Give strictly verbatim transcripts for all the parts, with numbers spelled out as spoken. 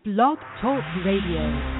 Blog Talk Radio.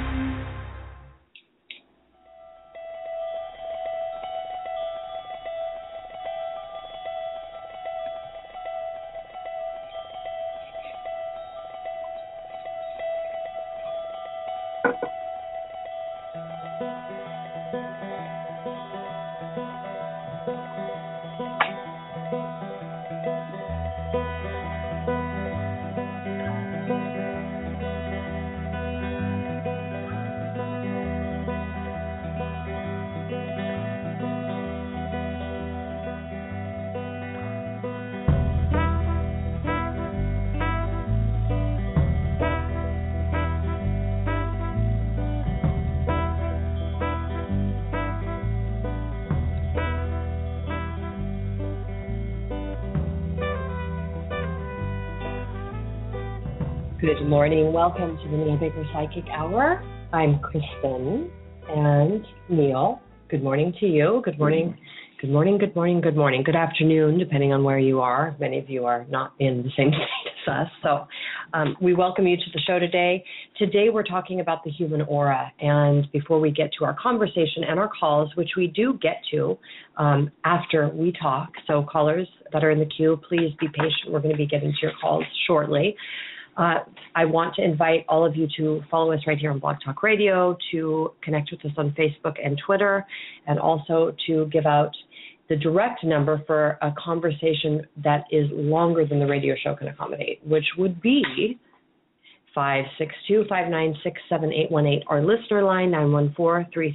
Good morning. Welcome to the Neil Baker Psychic Hour. I'm Kristen and Neil. Good morning to you. Good morning. Good morning. Good morning. Good morning. Good afternoon, depending on where you are. Many of you are not in the same state as us. So um, we welcome you to the show today. Today we're talking about the human aura. And before we get to our conversation and our calls, which we do get to um, after we talk, so callers that are in the queue, please be patient. We're going to be getting to your calls shortly. Uh, I want to invite all of you to follow us right here on Blog Talk Radio, to connect with us on Facebook and Twitter, and also to give out the direct number for a conversation that is longer than the radio show can accommodate, which would be five six two, five nine six, seven eight one eight. Our listener line, nine one four, three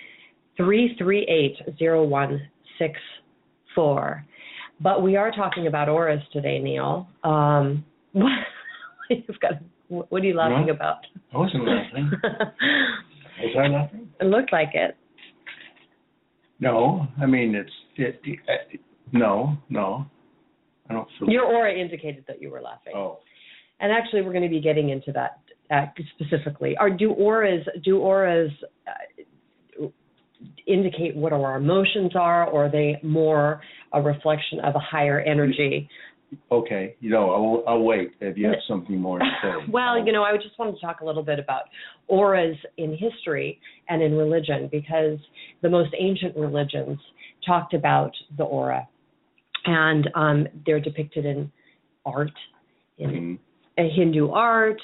three eight, zero one six four. But we are talking about auras today, Neil. Um, You've got. What are you laughing no, about? I wasn't laughing. Was I laughing? It looked like it. No, I mean it's it, it. No, no, I don't feel. Your aura indicated that you were laughing. Oh. And actually, we're going to be getting into that uh, specifically. Are do auras do auras uh, indicate what our emotions are, or are they more a reflection of a higher energy? Okay, you know, I'll, I'll wait if you have something more to say. Well, you know, I just wanted to talk a little bit about auras in history and in religion, because the most ancient religions talked about the aura, and um, they're depicted in art, in mm-hmm. Hindu art,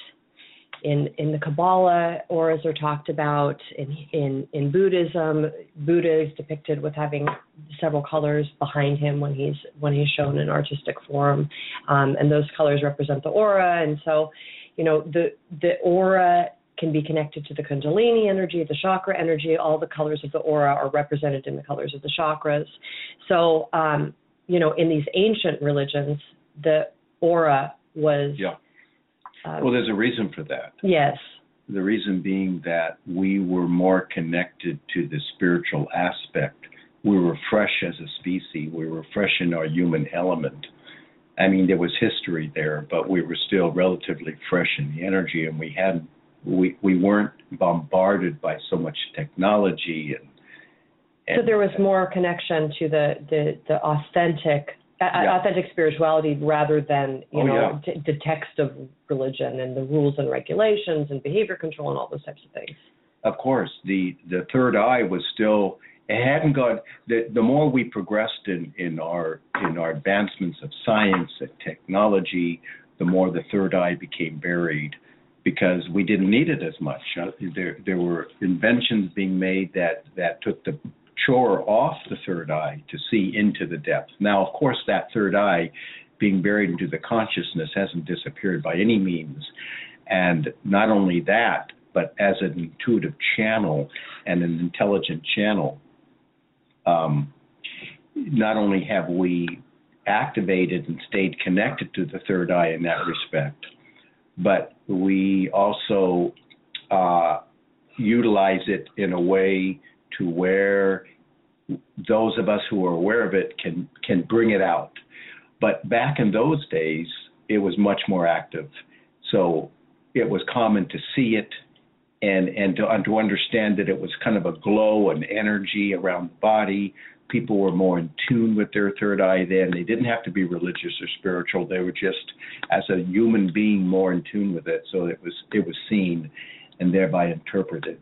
in in the Kabbalah. Auras are talked about in in in Buddhism. Buddha is depicted with having several colors behind him when he's when he's shown in artistic form, um, and those colors represent the aura. And so, you know, the the aura can be connected to the Kundalini energy, the chakra energy. All the colors of the aura are represented in the colors of the chakras. So, um, you know, in these ancient religions, the aura was yeah. Uh, well, there's a reason for that. Yes. The reason being that we were more connected to the spiritual aspect. We were fresh as a species. We were fresh in our human element. I mean, there was history there, but we were still relatively fresh in the energy, and we hadn't, we, we weren't bombarded by so much technology. And, and so there was more connection to the, the, the authentic Yeah. authentic spirituality rather than, you oh, know, yeah. t- the text of religion and the rules and regulations and behavior control and all those types of things. Of course, the, the third eye was still, it hadn't got, the, the more we progressed in, in our in our advancements of science and technology, the more the third eye became buried, because we didn't need it as much. Uh, there there were inventions being made that, that took the chore off the third eye to see into the depth. Now, of course, that third eye being buried into the consciousness hasn't disappeared by any means. And not only that, but as an intuitive channel and an intelligent channel, um, not only have we activated and stayed connected to the third eye in that respect, but we also uh, utilize it in a way to where those of us who are aware of it can can bring it out. But back in those days, it was much more active. So it was common to see it and and to, and to understand that it was kind of a glow and energy around the body. People were more in tune with their third eye then. They didn't have to be religious or spiritual. They were just, as a human being, more in tune with it. So it was it was seen and thereby interpreted.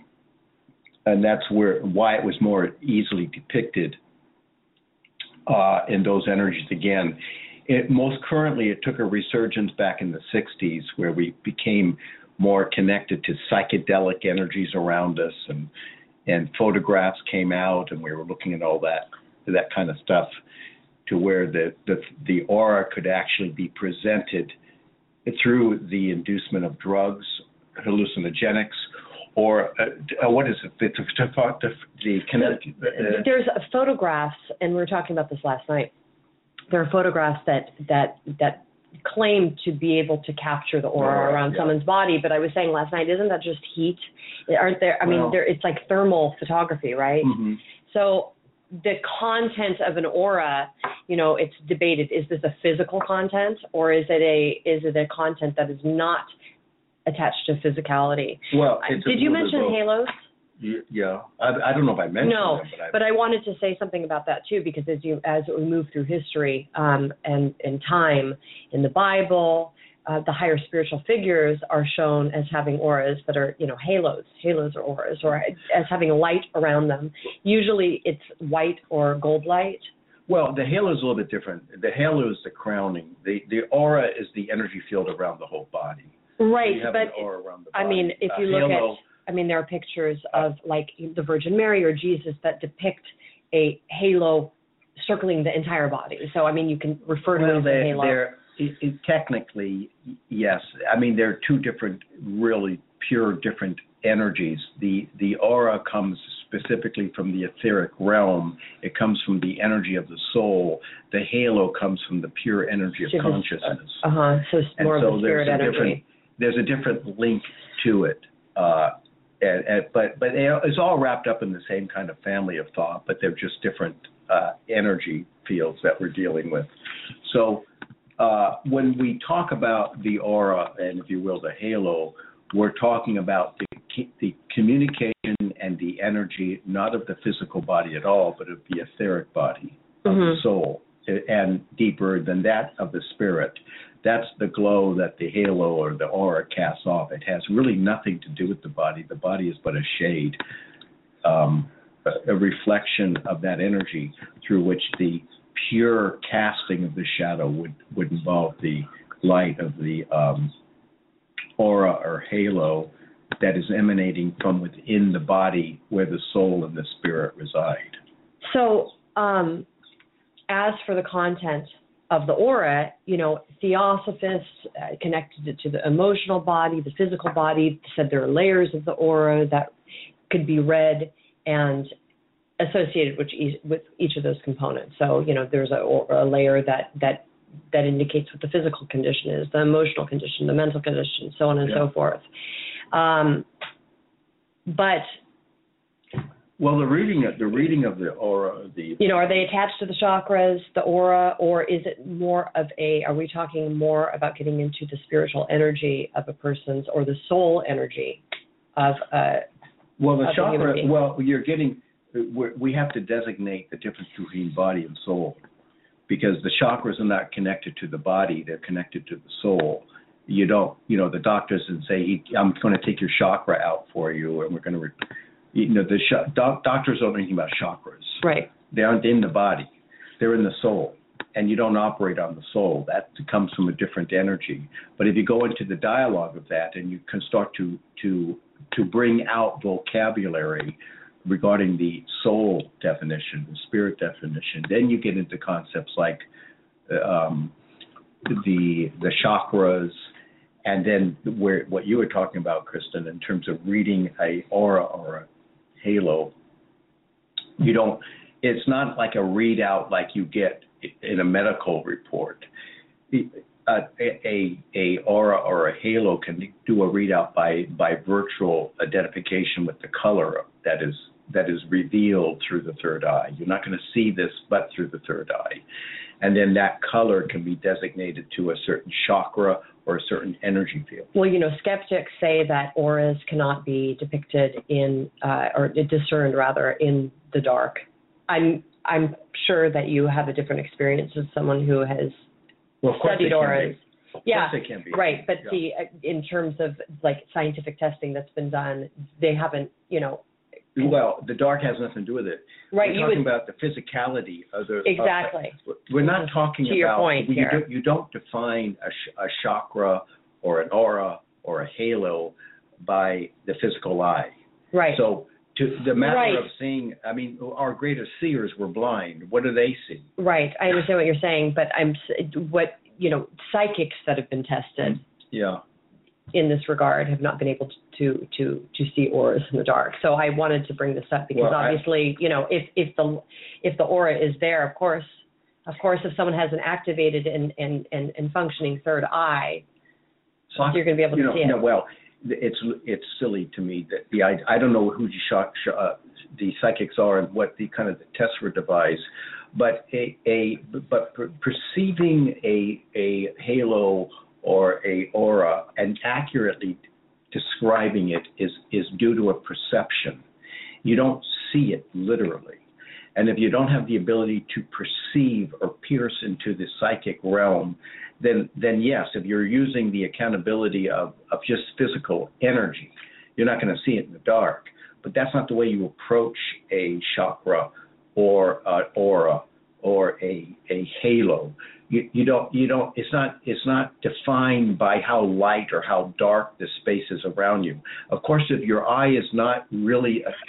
And that's where why it was more easily depicted uh, in those energies again. It, most currently, it took a resurgence back in the sixties where we became more connected to psychedelic energies around us, and and photographs came out, and we were looking at all that that kind of stuff, to where the the, the aura could actually be presented through the inducement of drugs, hallucinogenics, or uh, what is it? The, the, the, the kinetic. Uh, There's photographs, and we were talking about this last night. There are photographs that that that claim to be able to capture the aura Right, around yeah. someone's body, but I was saying last night, isn't that just heat? Aren't there? I mean, Well, there, it's like thermal photography, right? Mm-hmm. So the content of an aura, you know, it's debated. Is this a physical content, or is it a is it a content that is not attached to physicality? Well, it's did a you little bit mention both. halos? Y- Yeah, I, I don't know if I mentioned No, them, but, I, but I wanted to say something about that too, because as you as we move through history um, and in time, in the Bible, uh, the higher spiritual figures are shown as having auras that are, you know, halos, halos or auras, or as having light around them. Usually, it's white or gold light. well, the halo is a little bit different. The halo is the crowning. The the aura is the energy field around the whole body. Right, you have but an aura around the body. I mean, if A you look halo, at, I mean, there are pictures of like the Virgin Mary or Jesus that depict a halo circling the entire body. So, I mean, you can refer to well, it as a they, halo. they're it, it, technically yes. I mean, they're two different, really pure different energies. The the aura comes specifically from the etheric realm. It comes from the energy of the soul. The halo comes from the pure energy of Just- consciousness. Uh huh. So it's And more so of a spirit there's a different energy. there's a different link to it. Uh, and, and, but but it's all wrapped up in the same kind of family of thought, but they're just different uh, energy fields that we're dealing with. So uh, when we talk about the aura and, if you will, the halo, we're talking about the, the communication and the energy, not of the physical body at all, but of the etheric body, of Mhm. the soul, and deeper than that, of the spirit. That's the glow that the halo or the aura casts off. It has really nothing to do with the body. The body is but a shade, um, a, a reflection of that energy through which the pure casting of the shadow would, would involve the light of the um, aura or halo that is emanating from within the body where the soul and the spirit reside. So, um, as for the content of the aura, you know, Theosophists uh, connected it to the emotional body, the physical body, said there are layers of the aura that could be read and associated with each, with each of those components. So, you know, there's a, a layer that, that that indicates what the physical condition is, the emotional condition, the mental condition, so on and Yeah. so forth. Um, but Well, the reading of the reading of the aura, the you know, are they attached to the chakras, the aura, or is it more of a, are we talking more about getting into the spiritual energy of a person's, or the soul energy of uh well, the of the human chakra. being? Well, you're getting. We're, we have to designate the difference between body and soul, because the chakras are not connected to the body; they're connected to the soul. You don't, you know, the doctors and say, "I'm going to take your chakra out for you, and we're going to." Re- You know, the sh- doc- doctors don't know anything about chakras. Right. They aren't in the body. They're in the soul. And you don't operate on the soul. That comes from a different energy. But if you go into the dialogue of that and you can start to to to bring out vocabulary regarding the soul definition, the spirit definition, then you get into concepts like um, the the chakras, and then where what you were talking about, Kristen, in terms of reading a aura or a halo. You don't. It's not like a readout like you get in a medical report. A, a, a aura or a halo can do a readout by by virtual identification with the color that is that is revealed through the third eye. You're not going to see this but through the third eye. And then that color can be designated to a certain chakra or a certain energy field. Well, you know, skeptics say that auras cannot be depicted in, uh, or discerned rather, in the dark. I'm I'm sure that you have a different experience as someone who has well, of course studied auras. Of yeah, course they can be. Right, but yeah. see, in terms of like scientific testing that's been done, they haven't, you know. Well, the dark has nothing to do with it. Right, We're you talking would, about the physicality of the. exactly. Of, we're not talking to about. Your point you, here. don't, you don't define a, sh- a chakra or an aura or a halo by the physical eye. Right. So to the matter right. of seeing, I mean, our greatest seers were blind. What do they see? Right. I understand what you're saying, but I'm what you know, psychics that have been tested. Yeah. In this regard, have not been able to, to to to see auras in the dark. So I wanted to bring this up because well, obviously, I, you know, if if the if the aura is there, of course, of course, if someone has an activated and and and, and functioning third eye, so you're going to be able to you know, see it. No, well, it's it's silly to me that the I, I don't know who the, shock, uh, the psychics are and what the kind of the tests were devised, but a a but per, perceiving a a halo or a aura and accurately describing it is, is due to a perception. You don't see it literally. And if you don't have the ability to perceive or pierce into the psychic realm, then then yes, if you're using the accountability of, of just physical energy, you're not going to see it in the dark. But that's not the way you approach a chakra or an aura or a a halo. You, you don't you don't it's not it's not defined by how light or how dark the space is around you. Of course, if your eye is not really a,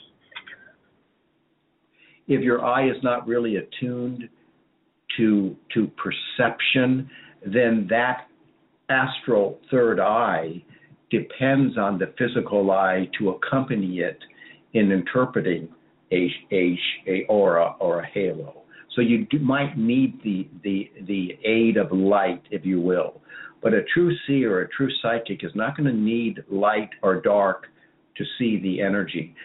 if your eye is not really attuned to to perception, then that astral third eye depends on the physical eye to accompany it in interpreting a a, a aura or a halo. So you do, might need the, the the aid of light, if you will. But a true seer, a true psychic, is not going to need light or dark to see the energy.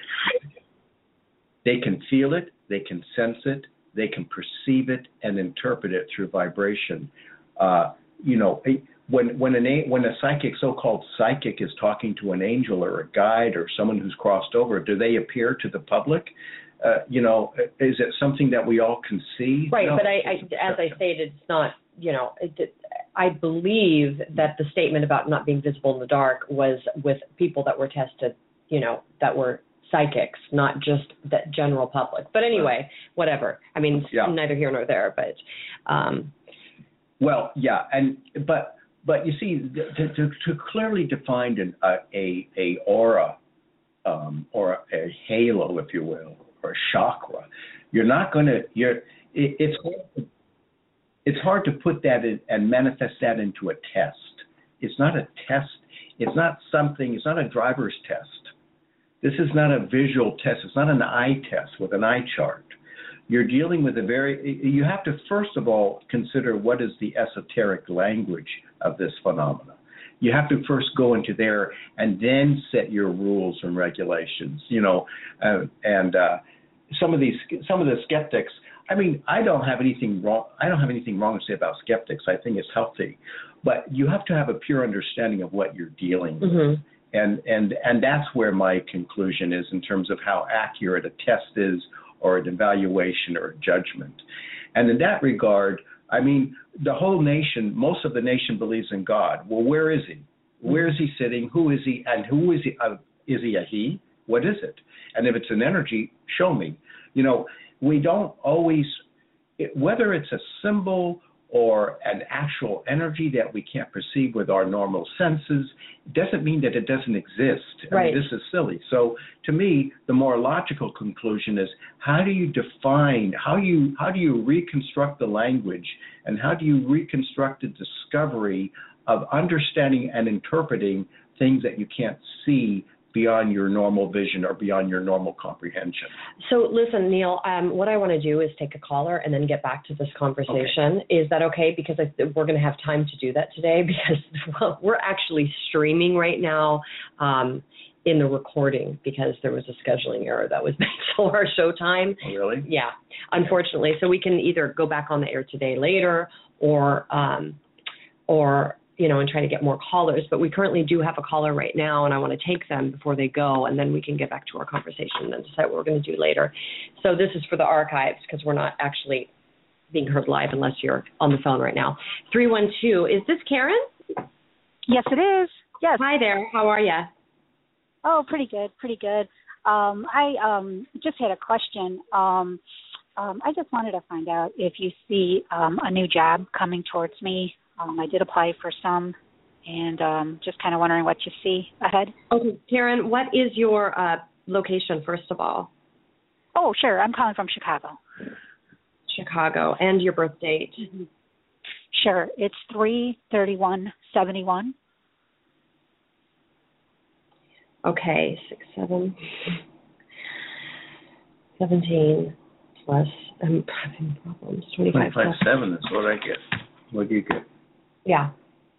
They can feel it, they can sense it, they can perceive it and interpret it through vibration. Uh, you know, when when an when a psychic, so-called psychic, is talking to an angel or a guide or someone who's crossed over, do they appear to the public? Uh, you know, is it something that we all can see? Right, no, but I, I, as I stated, it's not, you know, it, I believe that the statement about not being visible in the dark was with people that were tested, you know, that were psychics, not just the general public. But anyway, whatever. I mean, yeah. neither here nor there, but. Um, well, yeah, and but but you see, to, to, to clearly define an, a, a, a aura um, or a, a halo, if you will, or chakra, you're not going to, you're, it, it's, it's hard to put that in and manifest that into a test. It's not a test. It's not something, it's not a driver's test. This is not a visual test. It's not an eye test with an eye chart. You're dealing with a very, you have to first of all consider what is the esoteric language of this phenomena. You have to first go into there and then set your rules and regulations, you know, uh, and uh, some of these, some of the skeptics, I mean, I don't have anything wrong. I don't have anything wrong to say about skeptics. I think it's healthy, but you have to have a pure understanding of what you're dealing with. Mm-hmm. And, and, and that's where my conclusion is in terms of how accurate a test is or an evaluation or a judgment. And in that regard, I mean, the whole nation, most of the nation believes in God. Well, where is he? Where is he sitting? Who is he? And who is he? Uh, is he a he? What is it? And if it's an energy, show me. You know, we don't always, it, whether it's a symbol or an actual energy that we can't perceive with our normal senses, doesn't mean that it doesn't exist. I right. mean, this is silly. So to me, the more logical conclusion is, how do you define, how you how do you reconstruct the language, and how do you reconstruct the discovery of understanding and interpreting things that you can't see beyond your normal vision or beyond your normal comprehension? So listen, Neil, um, what I want to do is take a caller and then get back to this conversation. Okay. Is that okay? Because I, we're going to have time to do that today because well, we're actually streaming right now um, in the recording because there was a scheduling error that was made for our show time. Oh, really? Yeah, unfortunately. So we can either go back on the air today later or um, or you know, and try to get more callers. But we currently do have a caller right now, and I want to take them before they go, and then we can get back to our conversation and decide what we're going to do later. So this is for the archives because we're not actually being heard live unless you're on the phone right now. three one two, is this Karen? Yes, it is. Yes. Hi there. How are you? Oh, pretty good, pretty good. Um, I um, just had a question. Um, um, I just wanted to find out if you see um, a new job coming towards me. Um, I did apply for some, and um, just kind of wondering what you see ahead. Okay, Karen, what is your uh, location, first of all? Oh, sure. I'm calling from Chicago. Chicago. And your birth date? Mm-hmm. Sure. It's three thirty-one seventy-one. Okay, six, seven, seventeen plus. I'm having problems. Twenty-five plus seven is what I get. What do you get? Yeah.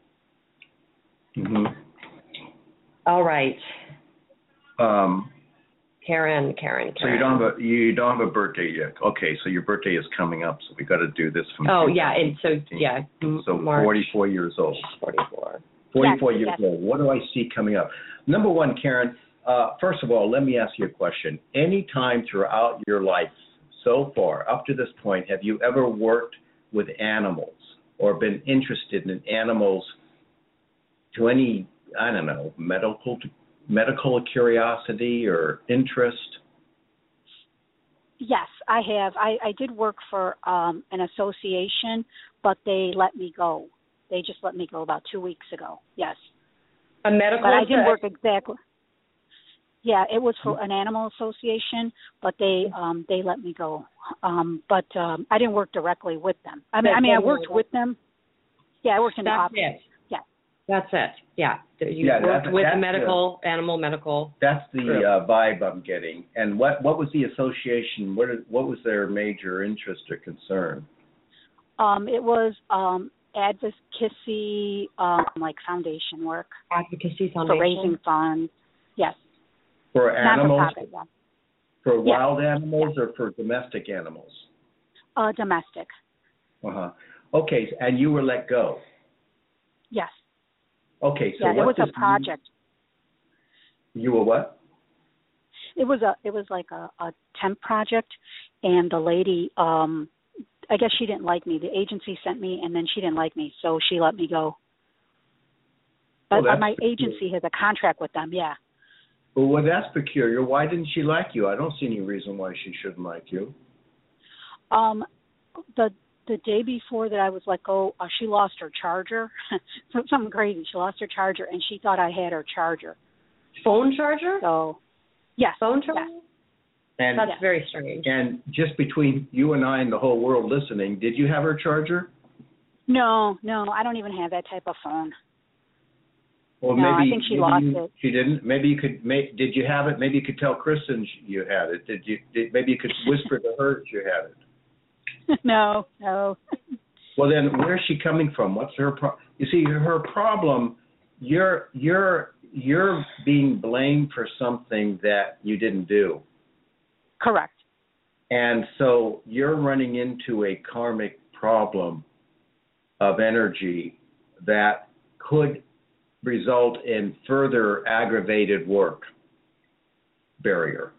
Mhm. All right. Um. Karen, Karen, Karen. So you don't have a you don't have a birthday yet. Okay, so your birthday is coming up, so we got to do this from. Oh yeah, and so yeah. So March. forty-four years old. forty-four. forty-four yes, years yes. old. What do I see coming up? Number one, Karen. Uh, first of all, let me ask you a question. Any time throughout your life so far, up to this point, have you ever worked with animals or been interested in animals to any, I don't know, medical medical curiosity or interest? Yes, I have. I, I did work for um, an association, but they let me go. They just let me go about two weeks ago. Yes. A medical. But I didn't work exactly. Yeah, it was for an animal association, but they um, they let me go. Um, but um, I didn't work directly with them. I mean, I mean, I worked with them. Yeah, I worked in the That's office. it. Yeah. That's it. Yeah. You Yeah, worked that- with that's medical, animal medical. That's the True. uh, vibe I'm getting. And what, what was the association? What is, what was their major interest or concern? Um, it was um, advocacy, um, like foundation work. Advocacy Foundation. For raising funds. Yes. For animals? Not for profit, yeah. For Yeah. wild animals Yeah. or for domestic animals? Uh, domestic. Uh-huh. Okay, and you were let go. Yes. Okay, so yeah, what it was does a project. You, you were what? It was a it was like a, a temp project, and the lady, um, I guess she didn't like me. The agency sent me, and then she didn't like me, so she let me go. But Well, uh, my that's agency has a contract with them. Yeah. Well, well, that's peculiar. Why didn't she like you? I don't see any reason why she shouldn't like you. Um, the the day before that I was let go, uh, she lost her charger. Something crazy. She lost her charger, and she thought I had her charger. Phone charger? So, yes. Phone charger? Yes. And That's Yeah. very strange. and just between you and I and the whole world listening, did you have her charger? No, no, I don't even have that type of phone. Well, No, I maybe think she maybe lost you, it. She didn't. Maybe you could. Make, did you have it? Maybe you could tell Kristen you had it. Did you? Did, maybe you could whisper to her that you had it. no, no. Well, then, where's she coming from? What's her pro- You see, her problem. You're you're you're being blamed for something that you didn't do, Correct. and so you're running into a karmic problem of energy that could result in further aggravated work barrier.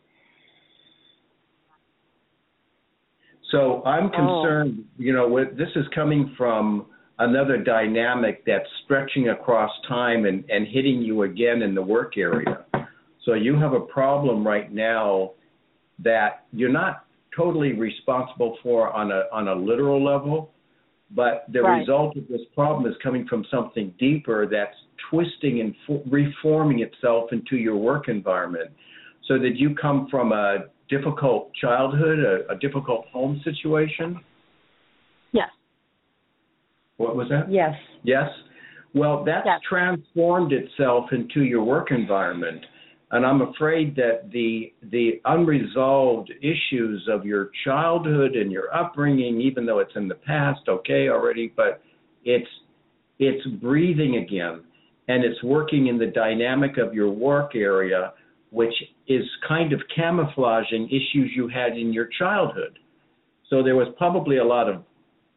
So I'm concerned, oh. you know, with, this is coming from another dynamic that's stretching across time and, and hitting you again in the work area. So you have a problem right now that you're not totally responsible for on a on a literal level, but the right. result of this problem is coming from something deeper that's twisting and for, reforming itself into your work environment. So did you come from a difficult childhood, a, a difficult home situation? Yes. What was that? Yes. Yes? Well, that's yes. transformed itself into your work environment. And I'm afraid that the the unresolved issues of your childhood and your upbringing, even though it's in the past, okay, already, but it's it's breathing again, and it's working in the dynamic of your work area, which is kind of camouflaging issues you had in your childhood. So there was probably a lot of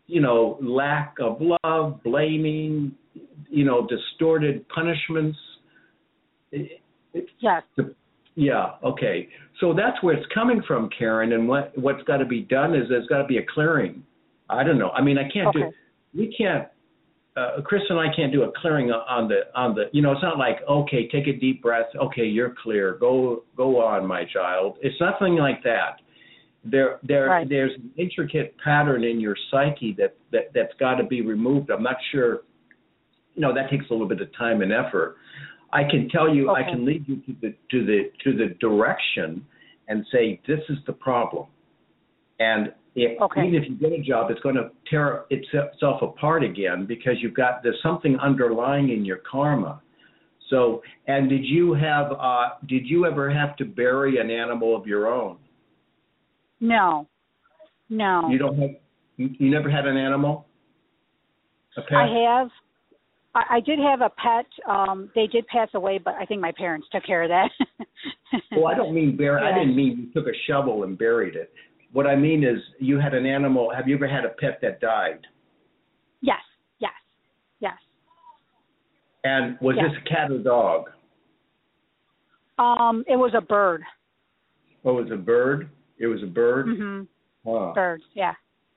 you know, lack of love, blaming, you know, distorted punishments. It, it, Yes. The, yeah, okay. So that's where it's coming from, Karen, and what, what's got to be done is there's got to be a clearing. I don't know. I mean, I can't Okay. do, we can't, uh, Chris and I can't do a clearing on the, on the, you know, it's not like, okay, take a deep breath. Okay, you're clear. Go, go on, my child. It's nothing like that. There, there, Right. there's an intricate pattern in your psyche that, that, that's got to be removed. I'm not sure, you know, that takes a little bit of time and effort. I can tell you, Okay. I can lead you to the, to the, to the direction and say, this is the problem. And It, Okay. even if you get a job, it's going to tear itself apart again because you've got there's something underlying in your karma. So, and did you have uh, did you ever have to bury an animal of your own? No, no. You don't have. You never had an animal? A pet? I have. I, I did have a pet. Um, they did pass away, but I think my parents took care of that. Well, I don't mean bury. Yeah. I didn't mean you took a shovel and buried it. What I mean is, you had an animal. Have you ever had a pet that died? Yes, yes, yes. And was Yes. this a cat or dog? Um, it was a bird. Oh, it was a bird. It was a bird. Mm-hmm. Huh. Bird, yeah.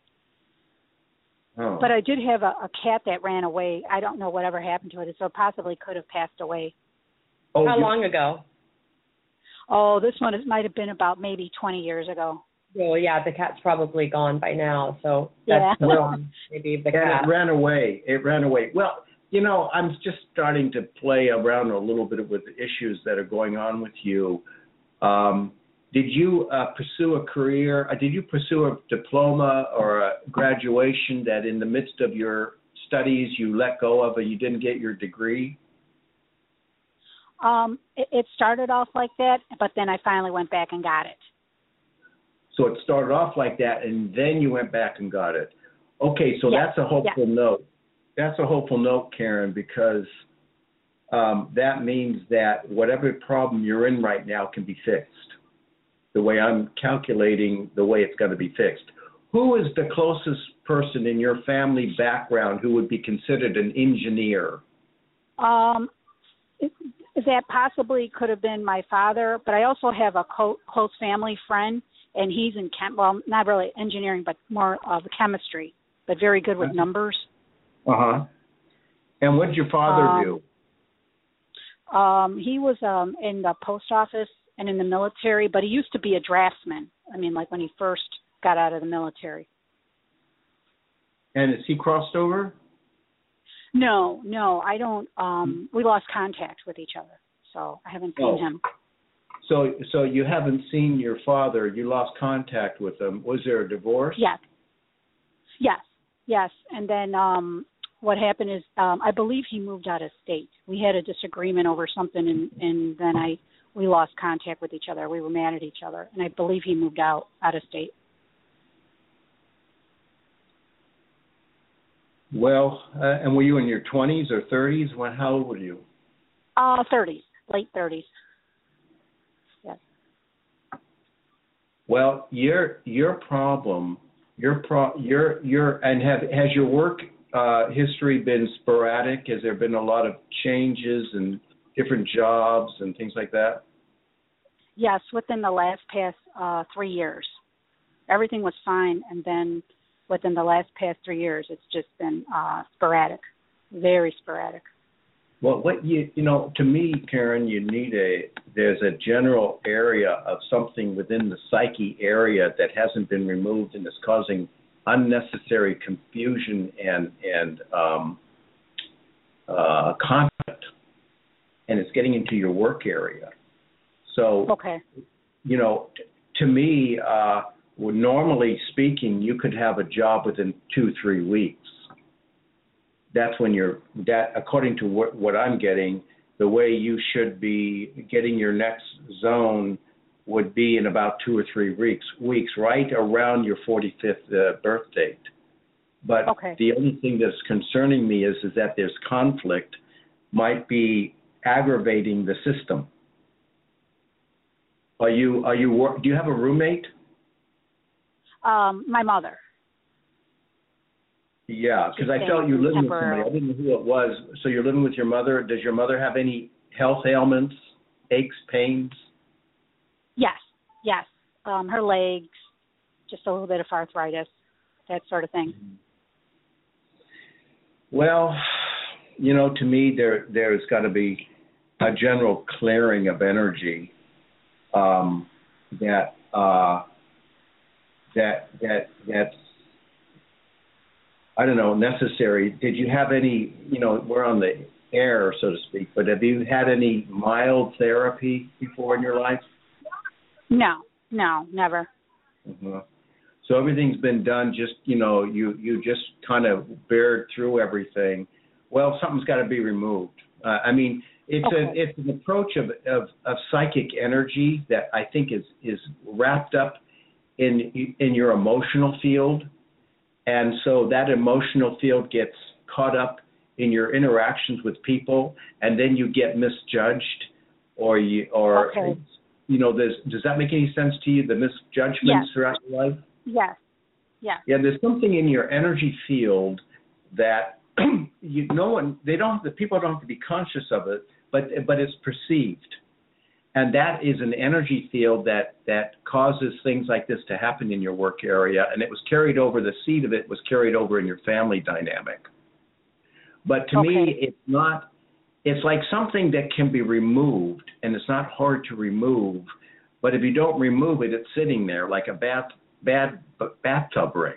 Huh. But I did have a, a cat that ran away. I don't know whatever happened to it, so it possibly could have passed away. Oh, How you- long ago? Oh, this one it might have been about maybe twenty years ago. Well, yeah, the cat's probably gone by now, so Yeah. that's the one, maybe the And cat. it ran away. It ran away. Well, you know, I'm just starting to play around a little bit with the issues that are going on with you. Um, did you uh, pursue a career? Uh, did you pursue a diploma or a graduation that in the midst of your studies you let go of or you didn't get your degree? Um, it, it started off like that, but then I finally went back and got it. So it started off like that, and then you went back and got it. Okay, so Yes, that's a hopeful yes. note. That's a hopeful note, Karen, because um, that means that whatever problem you're in right now can be fixed. The way I'm calculating the way it's going to be fixed. Who is the closest person in your family background who would be considered an engineer? Um, it, that possibly could have been my father, but I also have a co- close family friend, and he's in chem. Well, not really engineering, but more of chemistry, but very good with numbers. Uh huh. And what did your father Um, do? Um, he was um, in the post office and in the military, but he used to be a draftsman. I mean, like when he first got out of the military. And is he crossed over? No, no, I don't. Um, we lost contact with each other, so I haven't seen Oh. him. So, so you haven't seen your father. You lost contact with him. Was there a divorce? Yes, yes, yes. And then um, what happened is, um, I believe he moved out of state. We had a disagreement over something, and, and then I we lost contact with each other. We were mad at each other, and I believe he moved out out of state. Well, uh, and were you in your twenties or thirties? When? How old were you? Uh, thirties, late thirties. Yes. Well, your your problem, your pro, your your, and have has your work uh, history been sporadic? Has there been a lot of changes and different jobs and things like that? Yes, within the last past uh, three years, everything was fine, and then within the last past three years, it's just been uh, sporadic, very sporadic. Well, what you you know, to me, Karen, you need a there's a general area of something within the psyche area that hasn't been removed and is causing unnecessary confusion and and um, uh, conflict, and it's getting into your work area. So, Okay. you know, t- to me, uh, well, normally speaking, you could have a job within two, three weeks. That's when you're, that according to what, what I'm getting, the way you should be getting your next zone would be in about two or three weeks, weeks right around your forty-fifth uh, birth date. But Okay. the only thing that's concerning me is, is that there's conflict, might be aggravating the system. Are you, are you, do you have a roommate? Um, my mother. Yeah, because I She's felt you were living with temporarily. somebody. I didn't know who it was. So you're living with your mother. Does your mother have any health ailments, aches, pains? Yes, yes. Um, her legs, just a little bit of arthritis, that sort of thing. Well, you know, to me, there there's got to be a general clearing of energy um, that uh, that that that's I don't know necessary. Did you have any? You know, we're on the air, so to speak, but have you had any mild therapy before in your life? No, no, never. Mm-hmm. So everything's been done. Just you know, you you just kind of bared through everything. Well, something's got to be removed. Uh, I mean, it's Okay. a it's an approach of, of of psychic energy that I think is is wrapped up in in your emotional field, and so that emotional field gets caught up in your interactions with people, and then you get misjudged, or you or Okay. you know, does does that make any sense to you? The misjudgments Yes. throughout your life. Yes, yes. Yeah, there's something in your energy field that you no one they don't the people don't have to be conscious of it, but but it's perceived, and that is an energy field that that causes things like this to happen in your work area, and it was carried over. The seed of it was carried over in your family dynamic. But to Okay. me, it's not. It's like something that can be removed, and it's not hard to remove. But if you don't remove it, it's sitting there like a bath bad bathtub ring.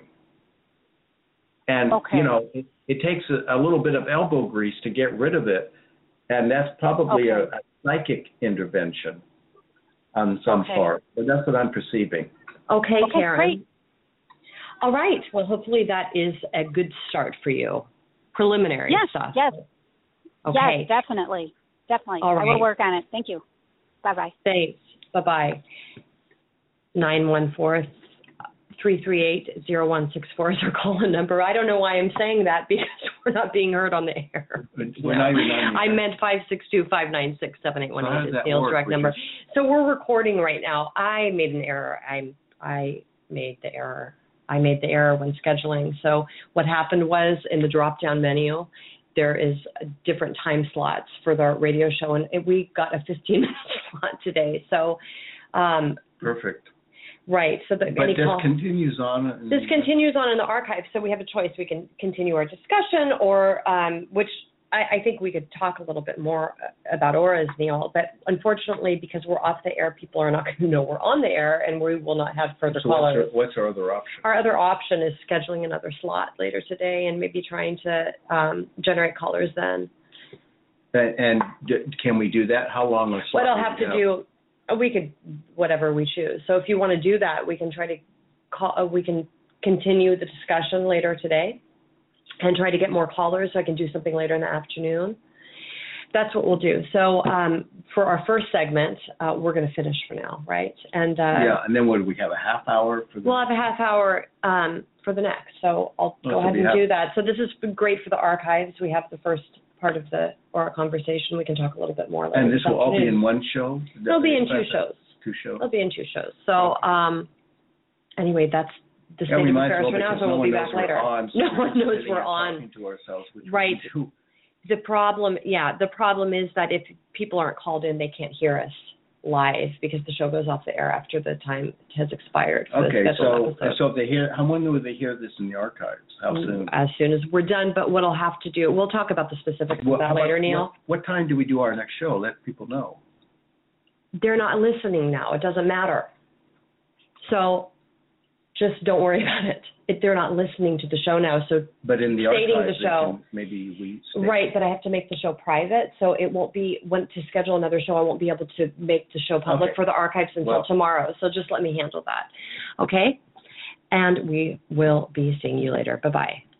And, Okay. you know, it, it takes a, a little bit of elbow grease to get rid of it, and that's probably Okay. a, a psychic intervention on some Okay. part. But that's what I'm perceiving. Okay, Okay, Karen. great. All right. Well, hopefully that is a good start for you. Preliminary Yes, stuff. yes. Okay. Yes, definitely. Definitely. All I will right. work on it. Thank you. Bye-bye. Thanks. Bye-bye. nine one four, three three eight, zero one six four is our call-in number. I don't know why I'm saying that because we're not being heard on the air. We're not even on the I air. meant five six two, five nine six, seven eight one So how eight does is that Neil's work? direct Which number. is- So we're recording right now. I made an error. I I made the error. I made the error when scheduling. So what happened was in the drop-down menu, there is different time slots for the radio show, and we got a fifteen-minute slot today. So, um, Perfect. right. So the, But any this call, continues on. And this continues on in the archive, so we have a choice. We can continue our discussion, or um, which I, I think we could talk a little bit more about auras, Neil. But unfortunately, because we're off the air, people are not going to know we're on the air, and we will not have further So what's our, callers. what's our other option? Our other option is scheduling another slot later today, and maybe trying to um, generate callers then. And, and d- can we do that? How long? a slot What I'll do have we to do, uh, we could whatever we choose. So if you want to do that, we can try to call. Uh, we can continue the discussion later today, and try to get more callers. So I can do something later in the afternoon. That's what we'll do. So um, for our first segment, uh, we're going to finish for now, right? And uh, Yeah, and then what do we have? A half hour for the. we'll have a half hour um, for the next. So I'll Oh, go so ahead we and have- do that. So this is great for the archives. We have the first part of the our conversation. We can talk a little bit more later. And this will all be afternoon. in one show? It'll be in two shows. Two shows. It'll be in two shows. So um, anyway, that's the Yeah, state we of might as affairs well, for now. because So no we'll one be knows back we're later. on, so No we're one just knows sitting we're and on. talking to ourselves, which we Right. do. The problem, yeah, the problem is that if people aren't called in, they can't hear us live because the show goes off the air after the time has expired for Okay, the scheduled so episode. so if they hear, how when will they hear this in the archives? How soon? As soon as we're done, but what I'll have to do, we'll talk about the specifics of What- that how about- later, Neil. What, what time do we do our next show? Let people know. They're not listening now. It doesn't matter. So just don't worry about it. If they're not listening to the show now, so But in the Stating the archives, they show. can- maybe we. state- right, but I have to make the show private, so it won't be, when to schedule another show, I won't be able to make the show public Okay. for the archives until Well- tomorrow, so just let me handle that, okay? And we will be seeing you later. Bye-bye.